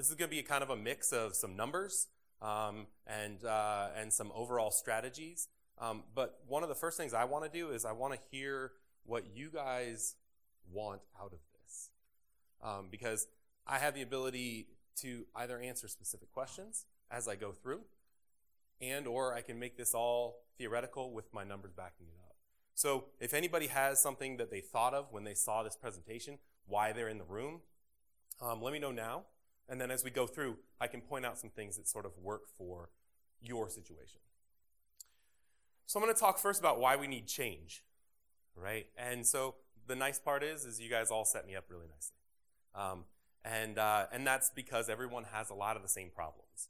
This is going to be kind of a mix of some numbers and some overall strategies. But one of the first things I want to do is I want to hear what you guys want out of this. Because I have the ability to either answer specific questions as I go through, and or I can make this all theoretical with my numbers backing it up. So if anybody has something that they thought of when they saw this presentation, why they're in the room, let me know now. And then as we go through, I can point out some things that sort of work for your situation. So I'm going to talk first about why we need change, right? And so the nice part is you guys all set me up really nicely. And that's because everyone has a lot of the same problems.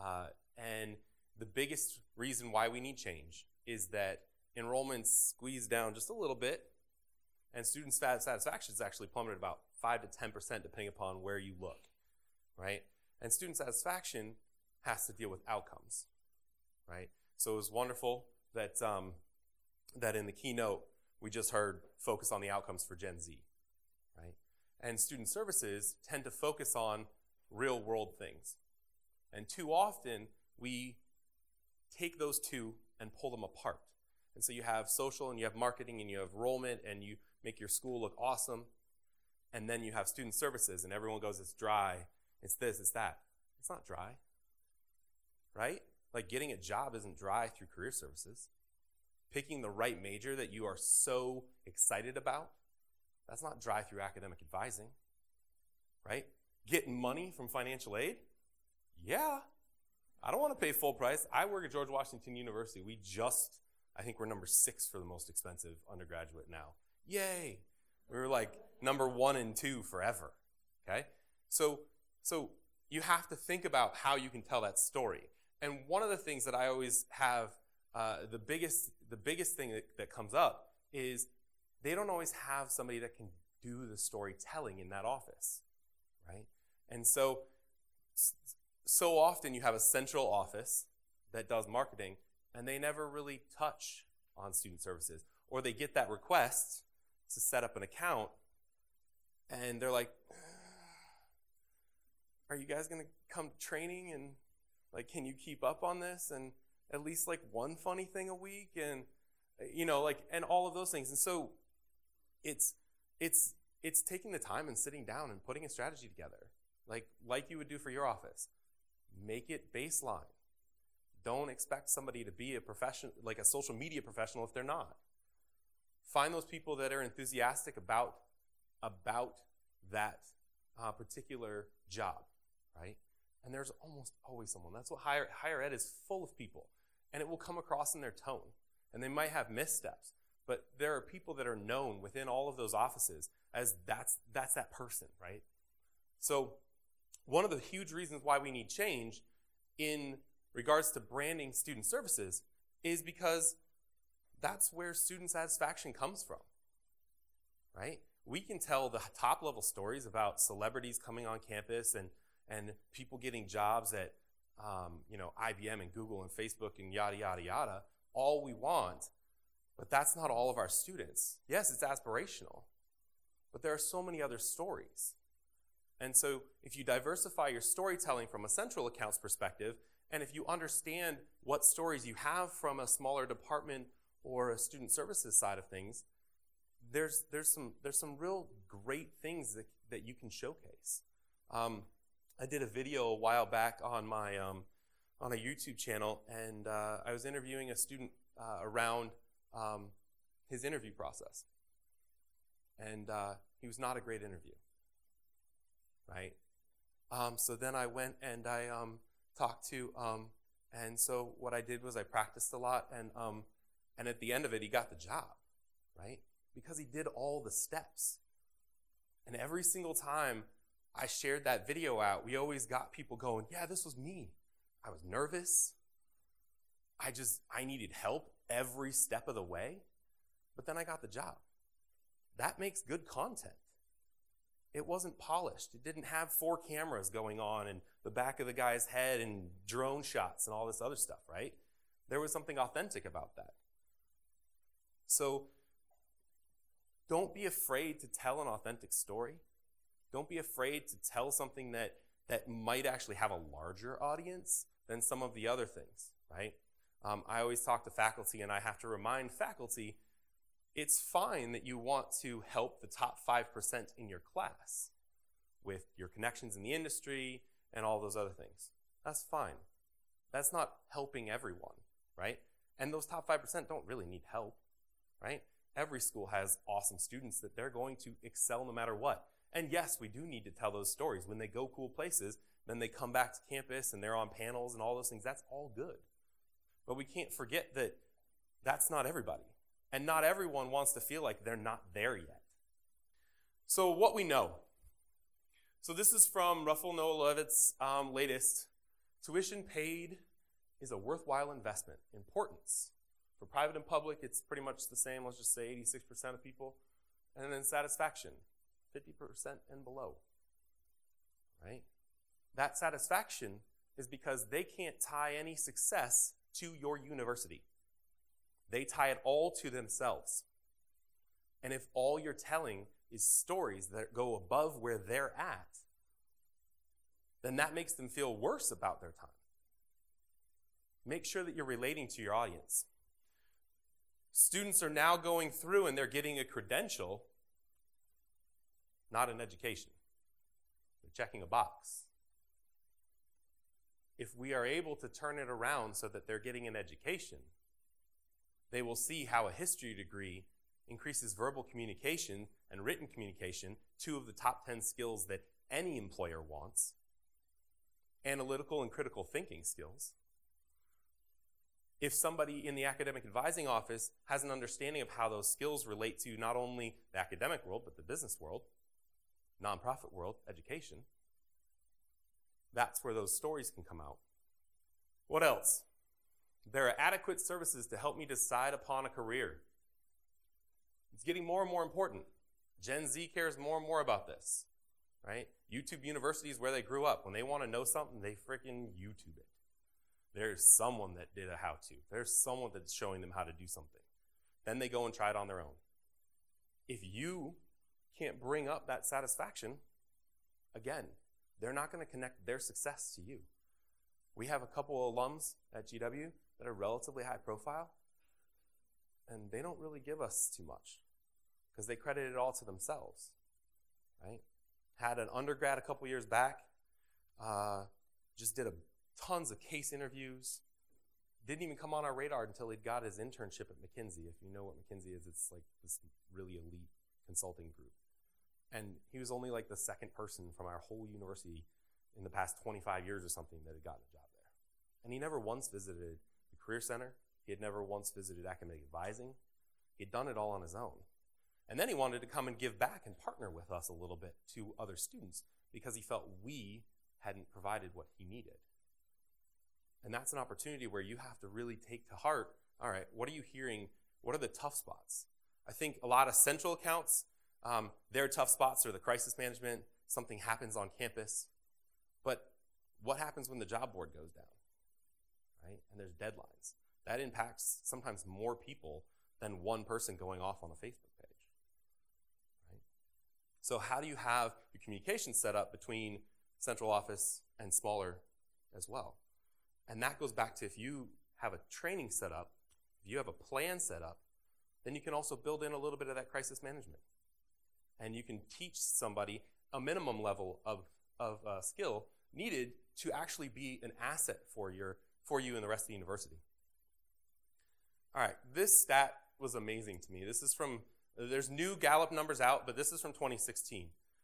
And the biggest reason why we need change is that enrollment's squeezed down just a little bit, and student satisfaction is actually plummeted about 5 to 10% depending upon where you look, right? And student satisfaction has to deal with outcomes, right? So it was wonderful that that in the keynote we just heard focus on the outcomes for Gen Z, right? And student services tend to focus on real world things. And too often we take those two and pull them apart. And so you have social and you have marketing and you have enrollment and you make your school look awesome. And then you have student services and everyone goes, it's dry, it's this, it's that. It's not dry, right? Like getting a job isn't dry through career services. Picking the right major that you are so excited about, that's not dry through academic advising, right? Getting money from financial aid? Yeah. I don't want to pay full price. I work at George Washington University. I think we're number 6 for the most expensive undergraduate now. Yay. We were like number 1 and 2 forever, okay? So you have to think about how you can tell that story. And one of the things that I always have, the biggest thing that comes up is they don't always have somebody that can do the storytelling in that office, right? And so often you have a central office that does marketing, and they never really touch on student services. Or they get that request to set up an account, and they're like, are you guys going to come to training? And like, can you keep up on this? And at least like one funny thing a week? And, and all of those things. And so it's taking the time and sitting down and putting a strategy together, like you would do for your office. Make it baseline. Don't expect somebody to be a professional, like a social media professional if they're not. Find those people that are enthusiastic about that particular job, right? And there's almost always someone. That's what higher ed is full of people. And it will come across in their tone. And they might have missteps. But there are people that are known within all of those offices as that's that person, right? So one of the huge reasons why we need change in regards to branding student services is because that's where student satisfaction comes from, right? We can tell the top level stories about celebrities coming on campus and people getting jobs at IBM and Google and Facebook and yada, yada, yada, all we want, but that's not all of our students. Yes, it's aspirational, but there are so many other stories. And so if you diversify your storytelling from a central accounts perspective, and if you understand what stories you have from a smaller department or a student services side of things, there's some real great things that you can showcase. I did a video a while back on my on a YouTube channel, and I was interviewing a student around his interview process, and he was not a great interview, right? So then I went and I talked to, and so what I did was I practiced a lot, and at the end of it, he got the job, right? Because he did all the steps. And every single time I shared that video out, we always got people going, yeah, this was me. I was nervous. I needed help every step of the way, but then I got the job. That makes good content. It wasn't polished. It didn't have 4 cameras going on in the back of the guy's head and drone shots and all this other stuff, right? There was something authentic about that. So don't be afraid to tell an authentic story. Don't be afraid to tell something that that might actually have a larger audience than some of the other things, right? I always talk to faculty, and I have to remind faculty, it's fine that you want to help the top 5% in your class with your connections in the industry and all those other things. That's fine. That's not helping everyone, right? And those top 5% don't really need help, right? Every school has awesome students that they're going to excel no matter what. And yes, we do need to tell those stories. When they go cool places, then they come back to campus and they're on panels and all those things. That's all good. But we can't forget that that's not everybody. And not everyone wants to feel like they're not there yet. So what we know. So this is from Ruffalo Noah Levitt's latest. Tuition paid is a worthwhile investment. Importance. For private and public, it's pretty much the same. Let's just say 86% of people. And then satisfaction, 50% and below. Right? That satisfaction is because they can't tie any success to your university. They tie it all to themselves. And if all you're telling is stories that go above where they're at, then that makes them feel worse about their time. Make sure that you're relating to your audience. Students are now going through and they're getting a credential, not an education. They're checking a box. If we are able to turn it around so that they're getting an education, they will see how a history degree increases verbal communication and written communication, 2 of the top 10 skills that any employer wants, analytical and critical thinking skills. If somebody in the academic advising office has an understanding of how those skills relate to not only the academic world, but the business world, nonprofit world, education, that's where those stories can come out. What else? There are adequate services to help me decide upon a career. It's getting more and more important. Gen Z cares more and more about this, right? YouTube University is where they grew up. When they want to know something, they freaking YouTube it. There's someone that did a how-to. There's someone that's showing them how to do something. Then they go and try it on their own. If you can't bring up that satisfaction, again, they're not going to connect their success to you. We have a couple of alums at GW that are relatively high profile, and they don't really give us too much because they credit it all to themselves, right? Had an undergrad a couple years back, just did tons of case interviews, didn't even come on our radar until he'd got his internship at McKinsey. If you know what McKinsey is, it's like this really elite consulting group. And he was only like the second person from our whole university in the past 25 years or something that had gotten a job there. And he never once visited the Career Center. He had never once visited academic advising. He'd done it all on his own. And then he wanted to come and give back and partner with us a little bit to other students because he felt we hadn't provided what he needed. And that's an opportunity where you have to really take to heart, all right, what are you hearing? What are the tough spots? I think a lot of central accounts, their tough spots are the crisis management, something happens on campus. But what happens when the job board goes down, right? And there's deadlines. That impacts sometimes more people than one person going off on a Facebook page, right? So how do you have your communication set up between central office and smaller as well? And that goes back to if you have a training set up, if you have a plan set up, then you can also build in a little bit of that crisis management. And you can teach somebody a minimum level of skill needed to actually be an asset for you and the rest of the university. All right, this stat was amazing to me. This is from, there's new Gallup numbers out, but this is from 2016.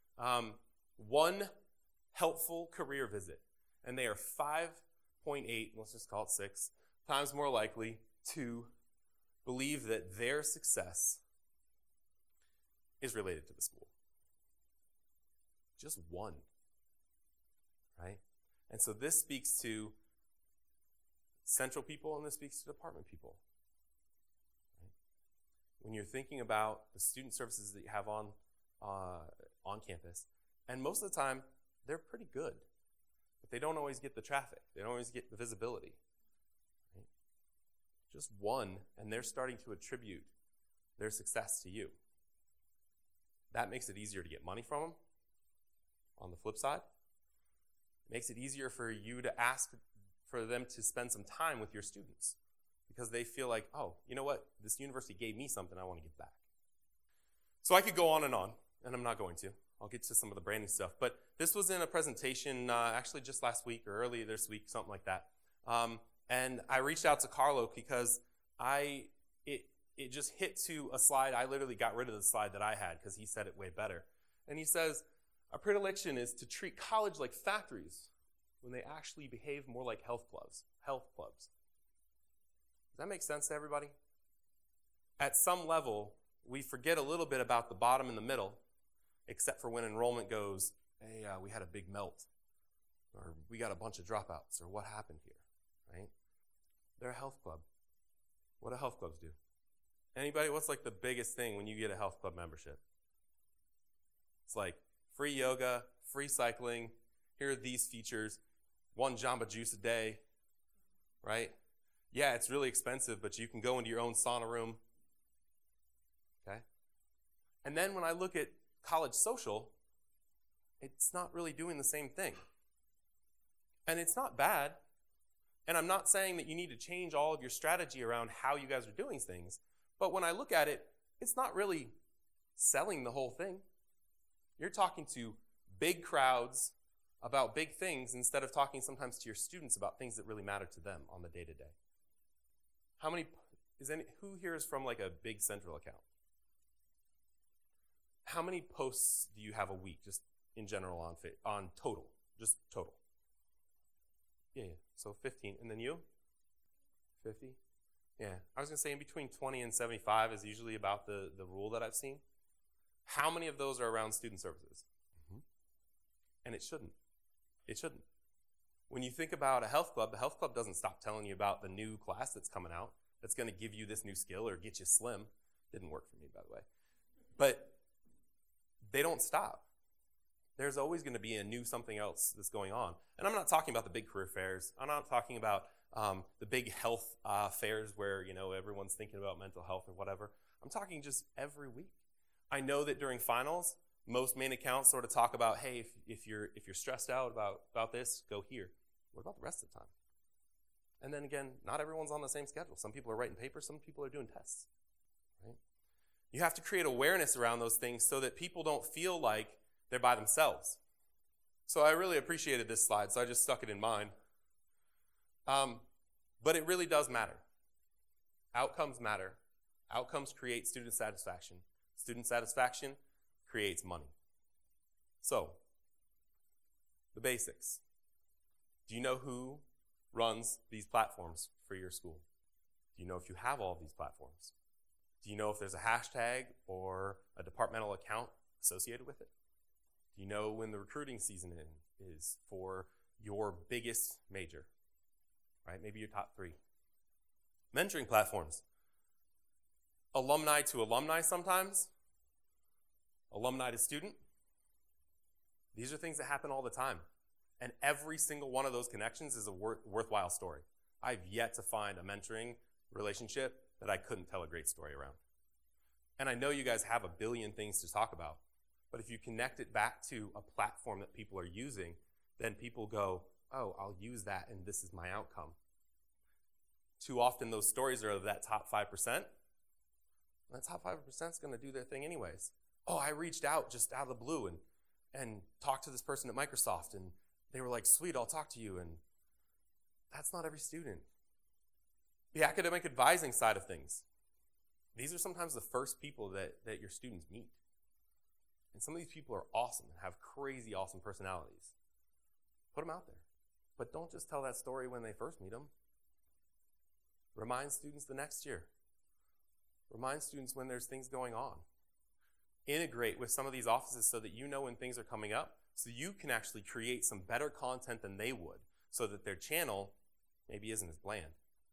One helpful career visit, and they are 5.8, let's just call it 6, times more likely to believe that their success is related to the school. Just one, right? And so this speaks to central people and this speaks to department people. Right? When you're thinking about the student services that you have on campus, and most of the time, they're pretty good. But they don't always get the traffic. They don't always get the visibility. Right? Just one, and they're starting to attribute their success to you. That makes it easier to get money from them, on the flip side. Makes it easier for you to ask for them to spend some time with your students because they feel like, oh, you know what? This university gave me something I want to give back. So I could go on, and I'm not going to. I'll get to some of the branding stuff. But this was in a presentation actually just last week or earlier this week, something like that. And I reached out to Carlo because it just hit to a slide. I literally got rid of the slide that I had because he said it way better. And he says, our predilection is to treat college like factories when they actually behave more like health clubs. Does that make sense to everybody? At some level, we forget a little bit about the bottom and the middle, except for when enrollment goes, hey, we had a big melt, or we got a bunch of dropouts, or what happened here, right? They're a health club. What do health clubs do? Anybody, what's like the biggest thing when you get a health club membership? It's like free yoga, free cycling, here are these features, 1 Jamba Juice a day, right? Yeah, it's really expensive, but you can go into your own sauna room, okay? And then when I look at college social, it's not really doing the same thing. And it's not bad. And I'm not saying that you need to change all of your strategy around how you guys are doing things. But when I look at it, it's not really selling the whole thing. You're talking to big crowds about big things instead of talking sometimes to your students about things that really matter to them on the day-to-day. Who here is from like a big central account? How many posts do you have a week, just in general on total? Just total. Yeah. So 15. And then you? 50? Yeah. I was going to say in between 20 and 75 is usually about the rule that I've seen. How many of those are around student services? Mm-hmm. And it shouldn't. It shouldn't. When you think about a health club, the health club doesn't stop telling you about the new class that's coming out that's going to give you this new skill or get you slim. Didn't work for me, by the way. But they don't stop. There's always going to be a new something else that's going on. And I'm not talking about the big career fairs. I'm not talking about the big health fairs where, everyone's thinking about mental health or whatever. I'm talking just every week. I know that during finals, most main accounts sort of talk about, hey, if you're stressed out about this, go here. What about the rest of the time? And then again, not everyone's on the same schedule. Some people are writing papers, some people are doing tests. Right? You have to create awareness around those things so that people don't feel like they're by themselves. So I really appreciated this slide, so I just stuck it in mind. But it really does matter. Outcomes matter. Outcomes create student satisfaction. Student satisfaction creates money. So, the basics. Do you know who runs these platforms for your school? Do you know if you have all of these platforms? Do you know if there's a hashtag or a departmental account associated with it? Do you know when the recruiting season is for your biggest major? Right? Maybe your top 3. Mentoring platforms. Alumni to alumni sometimes. Alumni to student. These are things that happen all the time. And every single one of those connections is a worthwhile story. I've yet to find a mentoring relationship that I couldn't tell a great story around. And I know you guys have a billion things to talk about, but if you connect it back to a platform that people are using, then people go, oh, I'll use that and this is my outcome. Too often those stories are of that top 5%. That top 5% is going to do their thing anyways. Oh, I reached out just out of the blue and talked to this person at Microsoft, and they were like, sweet, I'll talk to you. And that's not every student. The academic advising side of things. These are sometimes the first people that your students meet. And some of these people are awesome and have crazy awesome personalities. Put them out there. But don't just tell that story when they first meet them. Remind students the next year. Remind students when there's things going on. Integrate with some of these offices so that you know when things are coming up, so you can actually create some better content than they would, so that their channel maybe isn't as bland.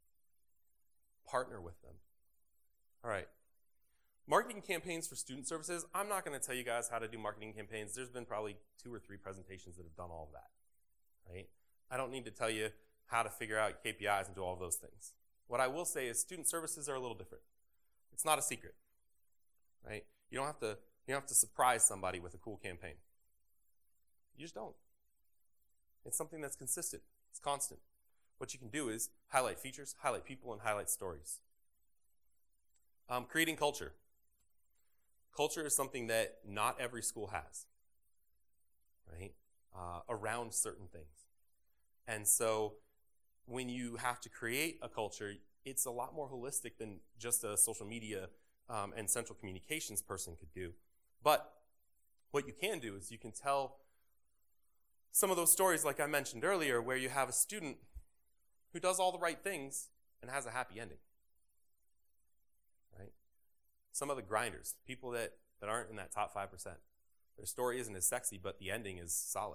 Partner with them. All right. Marketing campaigns for student services. I'm not going to tell you guys how to do marketing campaigns. There's been probably 2 or 3 presentations that have done all of that. Right? I don't need to tell you how to figure out KPIs and do all of those things. What I will say is student services are a little different. It's not a secret. Right? You don't have to surprise somebody with a cool campaign. You just don't. It's something that's consistent. It's constant. What you can do is highlight features, highlight people, and highlight stories. Creating culture. Culture is something that not every school has, right? Around certain things. And so when you have to create a culture, it's a lot more holistic than just a social media and central communications person could do. But what you can do is you can tell some of those stories, like I mentioned earlier, where you have a student who does all the right things and has a happy ending. Right? Some of the grinders, people that aren't in that top 5%. Their story isn't as sexy, but the ending is solid.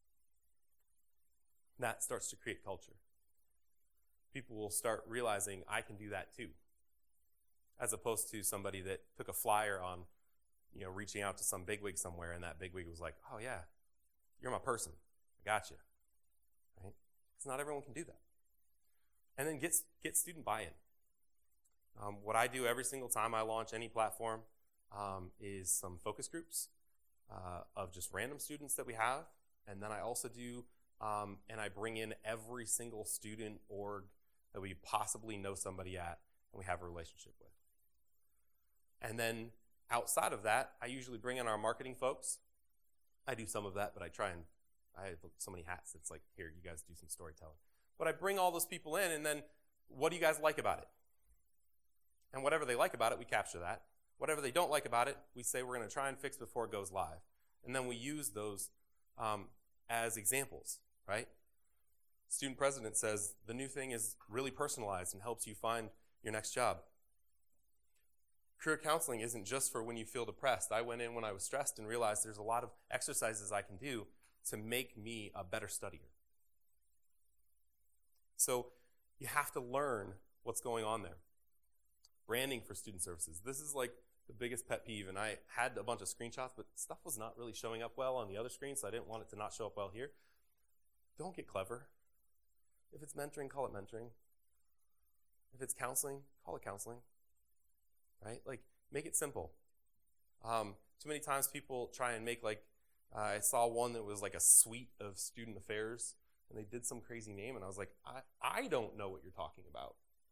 That starts to create culture. People will start realizing, I can do that too. As opposed to somebody that took a flyer on, reaching out to some bigwig somewhere, and that bigwig was like, oh yeah, you're my person. I got you. Right? Because not everyone can do that. And then get student buy-in. What I do every single time I launch any platform is some focus groups of just random students that we have. And then I also do, and I bring in every single student org that we possibly know somebody at and we have a relationship with. And then outside of that, I usually bring in our marketing folks. I do some of that, but I have so many hats. It's like, here, you guys do some storytelling. But I bring all those people in, and then what do you guys like about it? And whatever they like about it, we capture that. Whatever they don't like about it, we say we're going to try and fix before it goes live. And then we use those as examples, right? Student president says the new thing is really personalized and helps you find your next job. Career counseling isn't just for when you feel depressed. I went in when I was stressed and realized there's a lot of exercises I can do to make me a better studier. So you have to learn what's going on there. Branding for student services. This is like the biggest pet peeve, and I had a bunch of screenshots, but stuff was not really showing up well on the other screen, so I didn't want it to not show up well here. Don't get clever. If it's mentoring, call it mentoring. If it's counseling, call it counseling. Right? Like, make it simple. Too many times people try and make I saw one that was like a suite of student affairs, and they did some crazy name, and I was like, I don't know what you're talking about.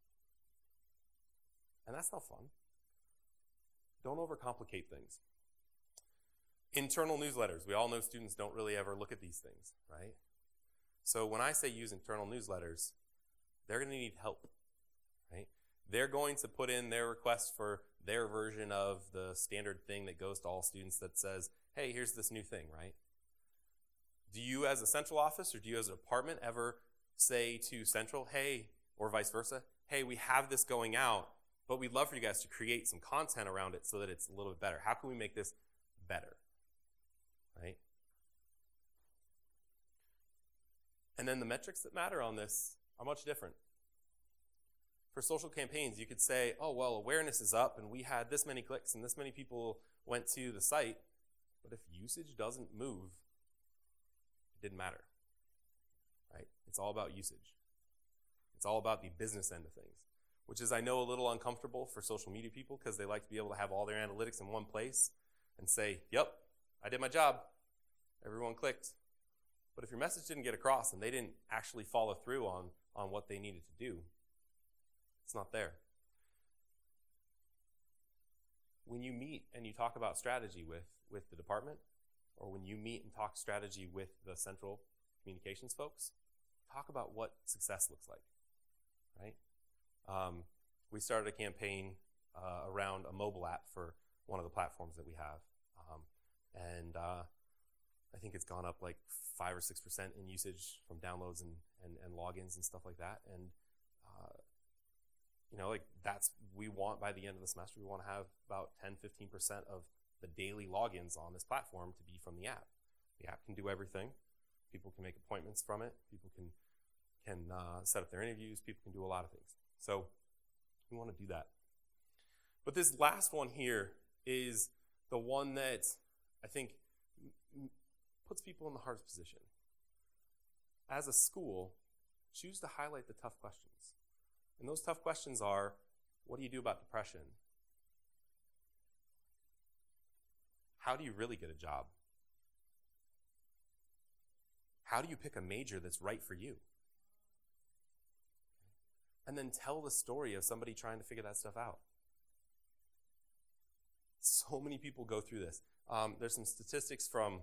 And that's not fun. Don't overcomplicate things. Internal newsletters. We all know students don't really ever look at these things, right? So when I say use internal newsletters, they're going to need help, right? They're going to put in their request for their version of the standard thing that goes to all students that says, hey, here's this new thing, right? Do you as a central office or do you as a department ever say to central, hey, or vice versa, hey, we have this going out, but we'd love for you guys to create some content around it so that it's a little bit better. How can we make this better, right? And then the metrics that matter on this are much different. For social campaigns, you could say, oh, well, awareness is up and we had this many clicks and this many people went to the site, but if usage doesn't move, it didn't matter, right? It's all about usage. It's all about the business end of things, which is, I know, a little uncomfortable for social media people because they like to be able to have all their analytics in one place and say, yep, I did my job. Everyone clicked. But if your message didn't get across and they didn't actually follow through on what they needed to do, it's not there. When you meet and you talk about strategy with the department, or when you meet and talk strategy with the central communications folks, talk about what success looks like, right? We started a campaign around a mobile app for one of the platforms that we have. And I think it's gone up like 5 or 6% in usage from downloads and logins and stuff like that. And, that's, we want by the end of the semester, we want to have about 10-15% of the daily logins on this platform to be from the app. The app can do everything. People can make appointments from it. People can set up their interviews. People can do a lot of things. So we want to do that. But this last one here is the one that I think puts people in the hardest position. As a school, choose to highlight the tough questions. And those tough questions are, what do you do about depression? How do you really get a job? How do you pick a major that's right for you? And then tell the story of somebody trying to figure that stuff out. So many people go through this. There's some statistics from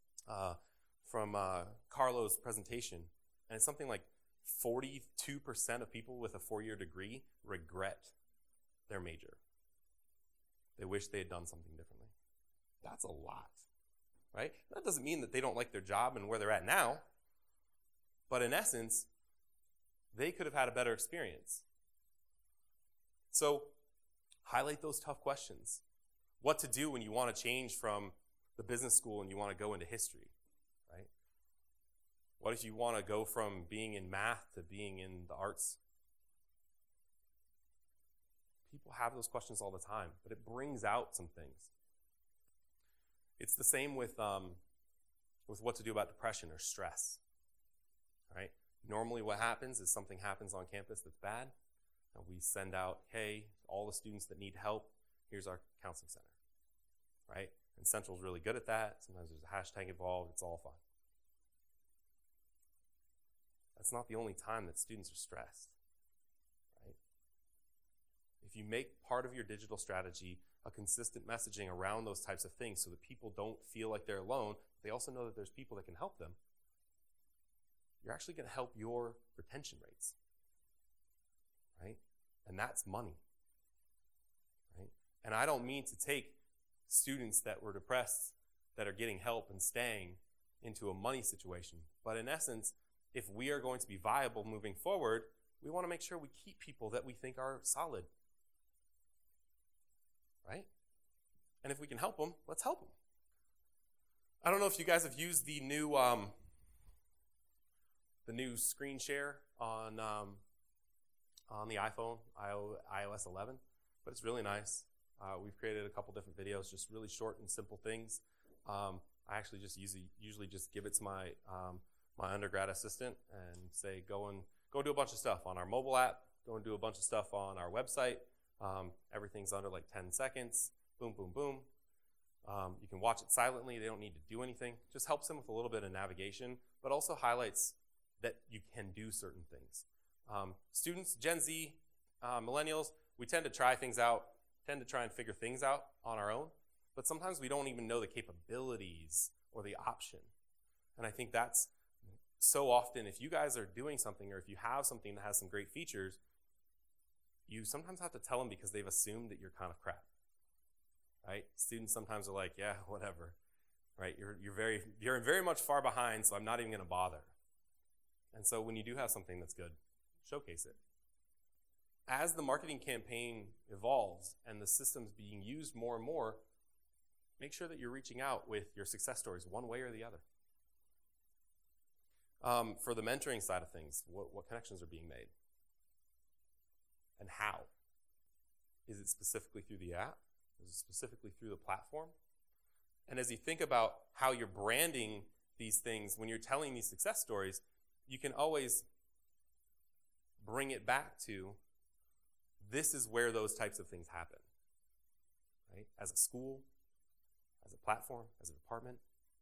Carlo's presentation, and it's something like 42% of people with a 4-year degree regret their major. They wish they had done something differently. That's a lot, right? That doesn't mean that they don't like their job and where they're at now, but in essence, they could have had a better experience. So highlight those tough questions. What to do when you want to change from the business school and you want to go into history, right? What if you want to go from being in math to being in the arts? People have those questions all the time, but it brings out some things. It's the same with what to do about depression or stress, right? Normally what happens is something happens on campus that's bad, and we send out, hey, all the students that need help, here's our counseling center, right? And Central's really good at that. Sometimes there's a hashtag involved. It's all fun. That's not the only time that students are stressed, right? If you make part of your digital strategy a consistent messaging around those types of things so that people don't feel like they're alone, they also know that there's people that can help them, you're actually going to help your retention rates, right? And that's money, right? And I don't mean to take students that were depressed that are getting help and staying into a money situation. But in essence, if we are going to be viable moving forward, we want to make sure we keep people that we think are solid, right? And if we can help them, let's help them. I don't know if you guys have used the new screen share on the iPhone, iOS 11, but it's really nice. We've created a couple different videos, just really short and simple things. I actually just usually just give it to my undergrad assistant and say, go do a bunch of stuff on our mobile app, go and do a bunch of stuff on our website. Everything's under like 10 seconds. Boom, boom, boom. You can watch it silently. They don't need to do anything. Just helps them with a little bit of navigation, but also highlights that you can do certain things. Students, Gen Z, millennials, we tend to try things out, tend to try and figure things out on our own, but sometimes we don't even know the capabilities or the option. And I think that's so often, if you guys are doing something or if you have something that has some great features, you sometimes have to tell them because they've assumed that you're kind of crap, right? Students sometimes are like, yeah, whatever, right? You're very much far behind, so I'm not even going to bother. And so when you do have something that's good, showcase it. As the marketing campaign evolves and the system's being used more and more, make sure that you're reaching out with your success stories one way or the other. For the mentoring side of things, what connections are being made? And how? Is it specifically through the app? Is it specifically through the platform? And as you think about how you're branding these things, when you're telling these success stories, you can always bring it back to this is where those types of things happen, right? As a school, as a platform, as a department.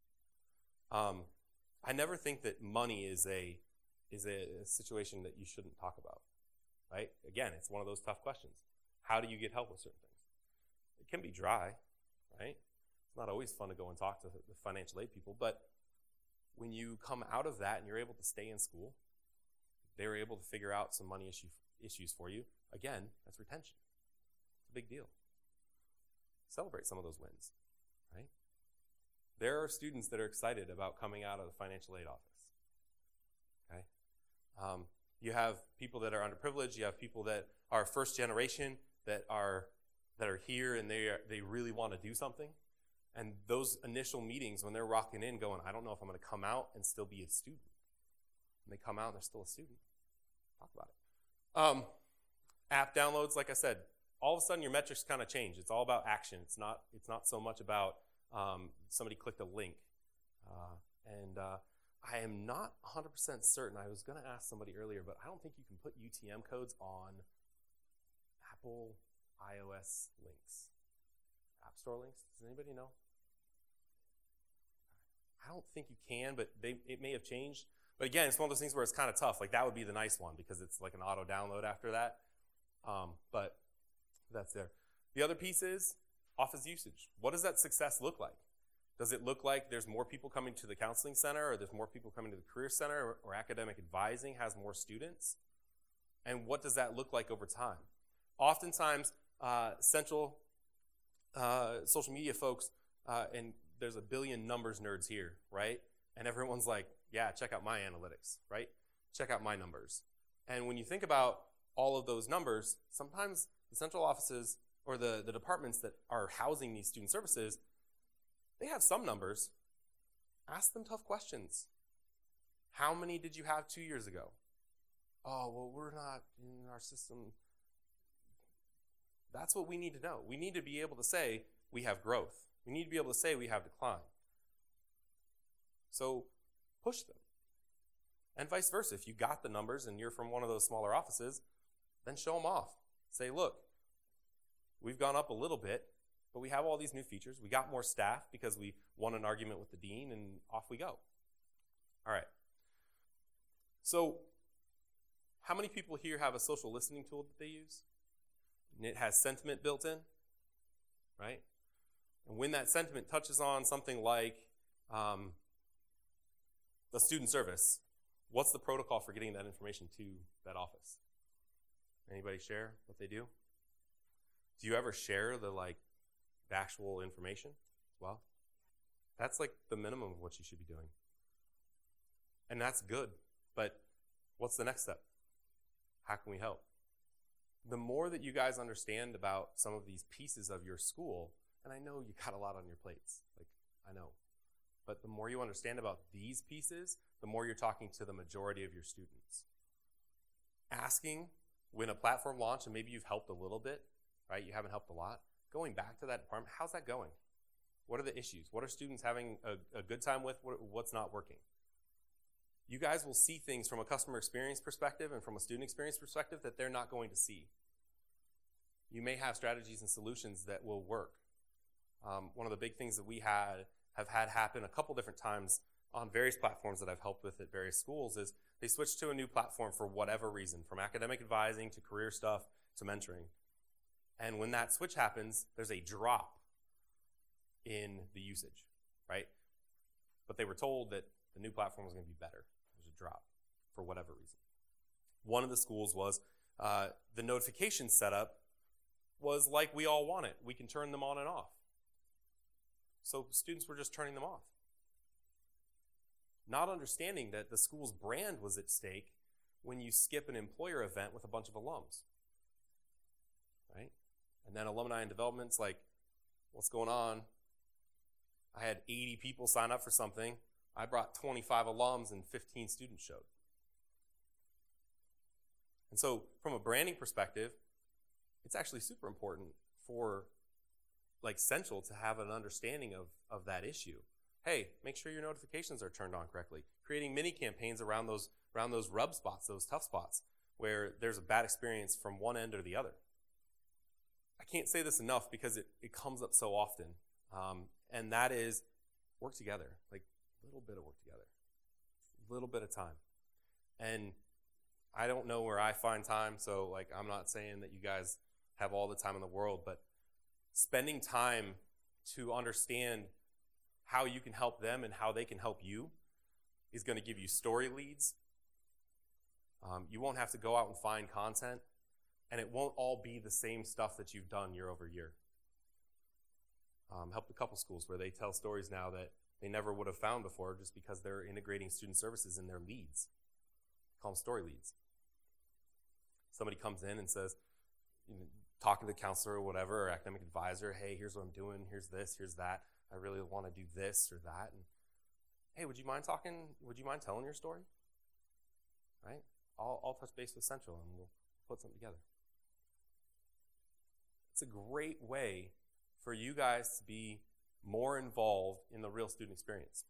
I never think that money is a situation that you shouldn't talk about, right? Again, it's one of those tough questions. How do you get help with certain things? It can be dry, right? It's not always fun to go and talk to the financial aid people, but when you come out of that and you're able to stay in school, they were able to figure out some money issues for you. Again, that's retention. It's a big deal. Celebrate some of those wins, right? There are students that are excited about coming out of the financial aid office, okay? You have people that are underprivileged. You have people that are first generation that are here and they really want to do something. And those initial meetings when they're rocking in going, I don't know if I'm going to come out and still be a student. And they come out and they're still a student. Talk about it. App downloads, like I said, all of a sudden your metrics kind of change. It's all about action. It's not so much about somebody clicked a link. I am not 100% certain. I was going to ask somebody earlier, but I don't think you can put UTM codes on Apple iOS links. App Store links. Does anybody know? I don't think you can, but it may have changed. But again, it's one of those things where it's kind of tough. Like that would be the nice one because it's like an auto download after that. But that's there. The other piece is office usage. What does that success look like? Does it look like there's more people coming to the counseling center, or there's more people coming to the career center, or academic advising has more students? And what does that look like over time? Oftentimes, central social media folks, and there's a billion numbers nerds here, right? And everyone's like, yeah, check out my analytics, right? Check out my numbers. And when you think about all of those numbers, sometimes the central offices or the departments that are housing these student services, they have some numbers. Ask them tough questions. How many did you have 2 years ago? Oh, well, we're not in our system. That's what we need to know. We need to be able to say we have growth. We need to be able to say we have decline. So push them. And vice versa. If you got the numbers and you're from one of those smaller offices, then show them off. Say, look, we've gone up a little bit, but we have all these new features. We got more staff because we won an argument with the dean, and off we go. All right. So how many people here have a social listening tool that they use? And it has sentiment built in, right? And when that sentiment touches on something like the student service, what's the protocol for getting that information to that office? Anybody share what they do? Do you ever share the actual information? Well, that's like the minimum of what you should be doing. And that's good. But what's the next step? How can we help? The more that you guys understand about some of these pieces of your school, and I know you got a lot on your plates, I know. But the more you understand about these pieces, the more you're talking to the majority of your students. Asking when a platform launched, and maybe you've helped a little bit, right? You haven't helped a lot. Going back to that department, how's that going? What are the issues? What are students having a good time with? What's not working? You guys will see things from a customer experience perspective and from a student experience perspective that they're not going to see. You may have strategies and solutions that will work. One of the big things that we have had happen a couple different times on various platforms that I've helped with at various schools is they switch to a new platform for whatever reason, from academic advising to career stuff to mentoring. And when that switch happens, there's a drop in the usage, right? But they were told that the new platform was going to be better. There's a drop for whatever reason. One of the schools was the notification setup was like we all want it. We can turn them on and off. So students were just turning them off. Not understanding that the school's brand was at stake when you skip an employer event with a bunch of alums. Right? And then alumni and development's like, what's going on? I had 80 people sign up for something. I brought 25 alums and 15 students showed. And so from a branding perspective, it's actually super important for Central to have an understanding of that issue. Hey, make sure your notifications are turned on correctly. Creating mini campaigns around those rub spots, those tough spots, where there's a bad experience from one end or the other. I can't say this enough because it comes up so often. And that is work together, a little bit of work together, a little bit of time. And I don't know where I find time, so I'm not saying that you guys have all the time in the world, but spending time to understand how you can help them and how they can help you is going to give you story leads. You won't have to go out and find content, and it won't all be the same stuff that you've done year over year. Helped a couple schools where they tell stories now that they never would have found before just because they're integrating student services in their leads. Call them story leads. Somebody comes in and says, talking to the counselor or whatever, or academic advisor, hey, here's what I'm doing, here's this, here's that. I really want to do this or that. And hey, would you mind telling your story? Right? I'll touch base with Central and we'll put something together. It's a great way for you guys to be more involved in the real student experience.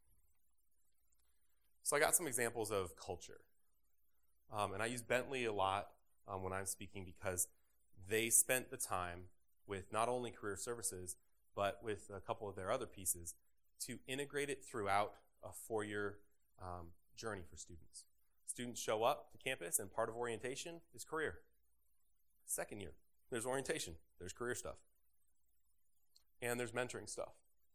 So I got some examples of culture. And I use Bentley a lot when I'm speaking because they spent the time with not only career services, but with a couple of their other pieces to integrate it throughout a 4-year journey for students. Students show up to campus, and part of orientation is career. Second year, there's orientation, there's career stuff, and there's mentoring stuff.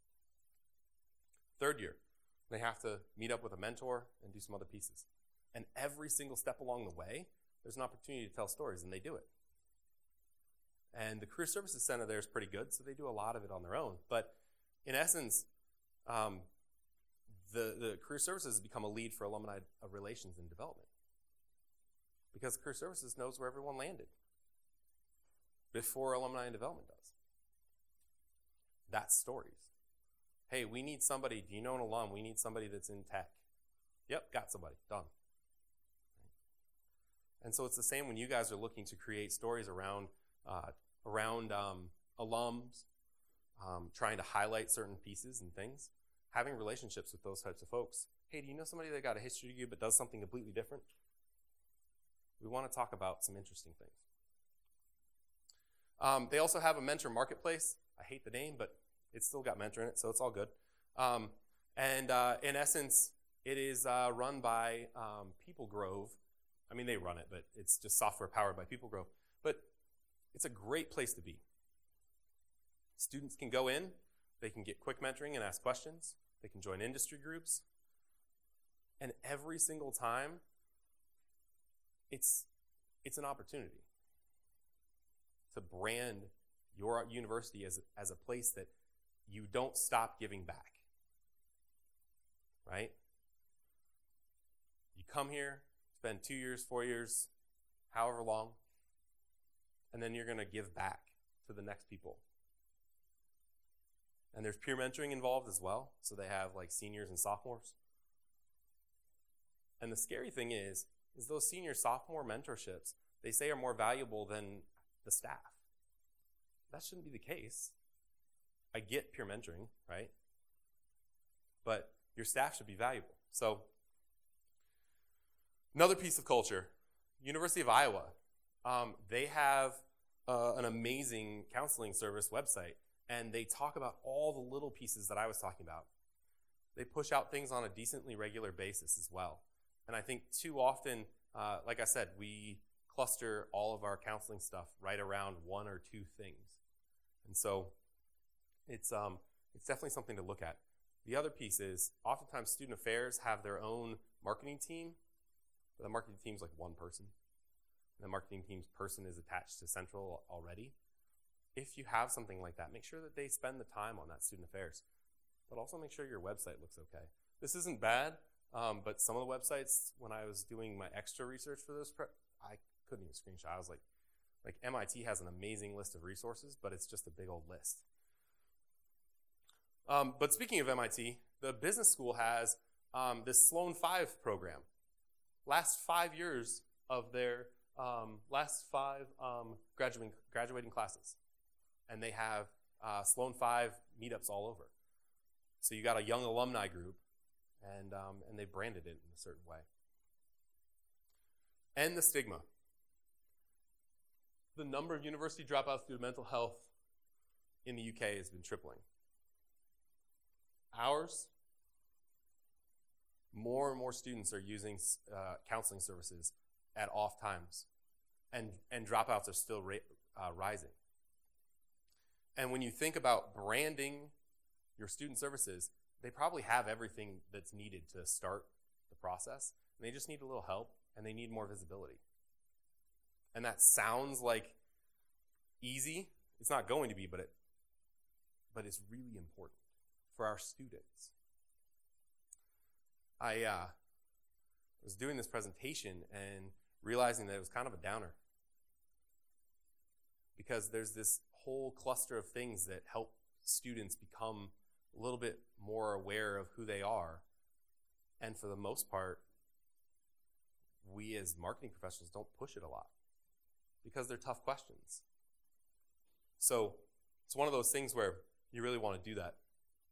Third year, they have to meet up with a mentor and do some other pieces. And every single step along the way, there's an opportunity to tell stories, and they do it. And the Career Services Center there is pretty good, so they do a lot of it on their own. But in essence, the Career Services has become a lead for alumni relations and development, because Career Services knows where everyone landed before alumni and development does. That's stories. Hey, we need somebody. Do you know an alum? We need somebody that's in tech. Yep, got somebody. Done. And so it's the same when you guys are looking to create stories around alums, trying to highlight certain pieces and things, having relationships with those types of folks. Hey, do you know somebody that got a history degree but does something completely different? We want to talk about some interesting things. They also have a mentor marketplace. I hate the name, but it's still got mentor in it, so it's all good. In essence, it is run by People Grove. I mean, they run it, but it's just software powered by People Grove. But it's a great place to be. Students can go in, they can get quick mentoring and ask questions, they can join industry groups, and every single time, it's an opportunity to brand your university as a place that you don't stop giving back, right? You come here, spend 2 years, 4 years, however long, and then you're going to give back to the next people. And there's peer mentoring involved as well, so they have like seniors and sophomores. And the scary thing is those senior sophomore mentorships, they say are more valuable than the staff. That shouldn't be the case. I get peer mentoring, right? But your staff should be valuable. So another piece of culture, University of Iowa. They have an amazing counseling service website, and they talk about all the little pieces that I was talking about. They push out things on a decently regular basis as well. And I think too often, like I said, we cluster all of our counseling stuff right around one or two things. And so it's definitely something to look at. The other piece is oftentimes student affairs have their own marketing team, but the marketing team's like one person. And the marketing team's person is attached to Central already. If you have something like that, make sure that they spend the time on that student affairs, but also make sure your website looks okay. This isn't bad, but some of the websites, when I was doing my extra research for this prep, I couldn't even screenshot. I was like MIT has an amazing list of resources, but it's just a big old list. But speaking of MIT, the business school has this Sloan 5 program. Last 5 years of their last 5 graduating classes. And they have Sloan 5 meetups all over. So you got a young alumni group, and they branded it in a certain way. And the stigma. The number of university dropouts due to mental health in the UK has been tripling. Ours, more and more students are using counseling services at off times, and dropouts are still rising. And when you think about branding your student services, they probably have everything that's needed to start the process, and they just need a little help, and they need more visibility. And that sounds like easy. It's not going to be, but it's really important for our students. I was doing this presentation and realizing that it was kind of a downer, because there's this whole cluster of things that help students become a little bit more aware of who they are. And for the most part, we as marketing professionals don't push it a lot because they're tough questions. So it's one of those things where you really want to do that.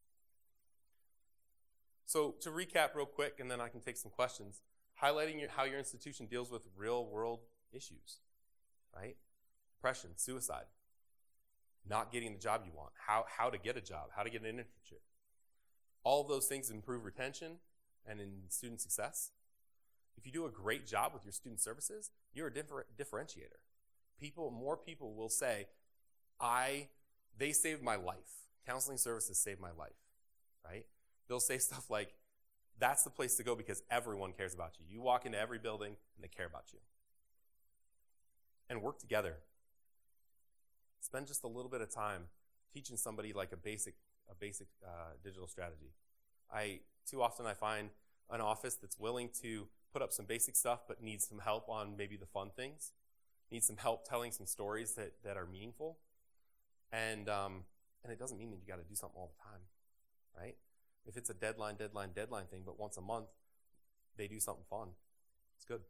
So to recap real quick, and then I can take some questions, highlighting how your institution deals with real-world issues, right? Depression, suicide, not getting the job you want, how to get a job, how to get an internship. All of those things improve retention and in student success. If you do a great job with your student services, you're a differentiator. More people will say, they saved my life. Counseling services saved my life, right? They'll say stuff like, that's the place to go because everyone cares about you. You walk into every building and they care about you. And work together. Spend just a little bit of time teaching somebody like a basic digital strategy. Too often I find an office that's willing to put up some basic stuff but needs some help on maybe the fun things, needs some help telling some stories that are meaningful. And it doesn't mean that you got to do something all the time, right? If it's a deadline thing, but once a month they do something fun, it's good.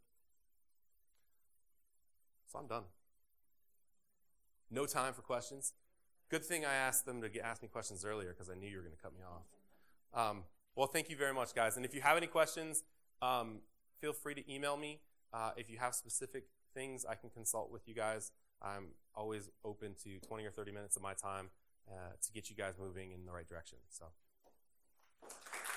So I'm done. No time for questions. Good thing I asked them to ask me questions earlier because I knew you were going to cut me off. Well, thank you very much, guys. And if you have any questions, feel free to email me. If you have specific things, I can consult with you guys. I'm always open to 20 or 30 minutes of my time to get you guys moving in the right direction. So.